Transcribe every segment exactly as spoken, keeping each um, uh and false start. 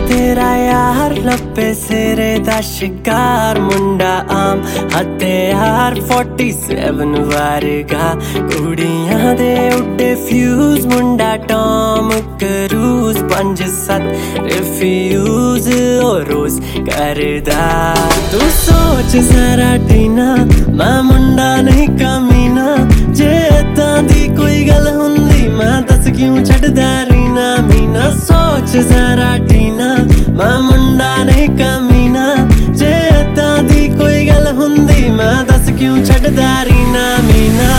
तेरा यार लप्पे सिरे दा शिकार मुंडा आम हत्यार सैंतालीस वर्गा कुड़ियां दे उड्डे फ्यूज मुंडा टॉम क्रूज पंज सत्त रिफ्यूज ओ रोज करदा। तू सोच जरा टीना मैं मुंडा नहीं कमीना जे इदां दी कोई गल हुंदी मैं दस क्यों छड्डदा रीना मीना। सोच जरा टीना मैं मुंडा नहीं कमीना जे इदां दी कोई गल हुंदी मैं दस क्यों छड्डदा रीना मीना।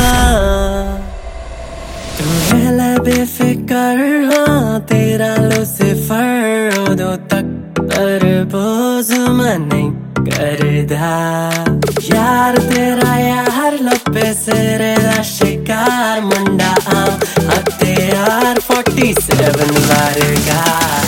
तू रहला बेफिकर हाँ तेरा लूसीफर उदों तक तरबोज मैं नहीं करदा। यार तेरा यार लप्पे सिरे दा शिकार मुंडा आम हत्यार सैंतालीस वर्गा।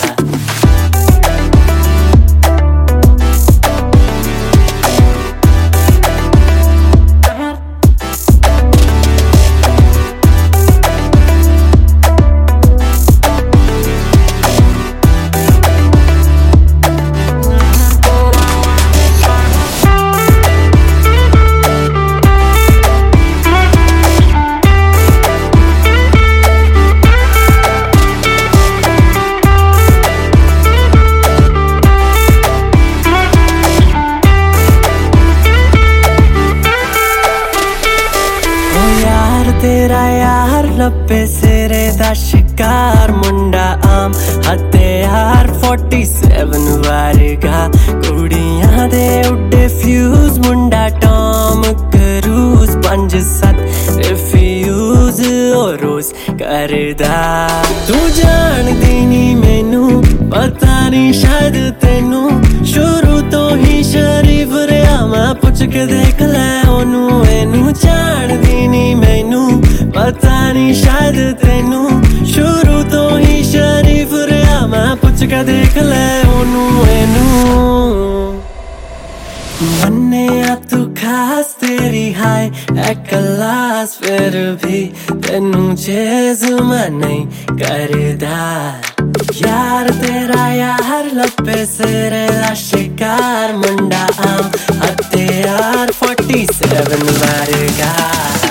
तेरा यार लप्पे सिरे दा शिकार मुंडा आम हत्यार सैंतालीस वर्गा कुड़ियां दे उड्डे फ्यूज मुंडा टॉम क्रूज पंज सत्त रिफ्यूज ओ रोज करदा। तू जानदी नी मैनू पता नी शायद तेनू शुरू तो ही शरीफ रहा मैं पुछ के देख लै ओनू एनू। जानदी नी मैनू पता नी शायद तेनू शुरू तो ही शरीफ रहा मैं पुछ के देख लै ओनू एनू। मन्ने आ तू खास तेरी हाय ए क्लास फिर भी तेनू चेज मैं नहीं करदा। यार तेरा यार लप्पे सिरे दा शिकार मुंडा आम हत्यार सैंतालीस वर्गा।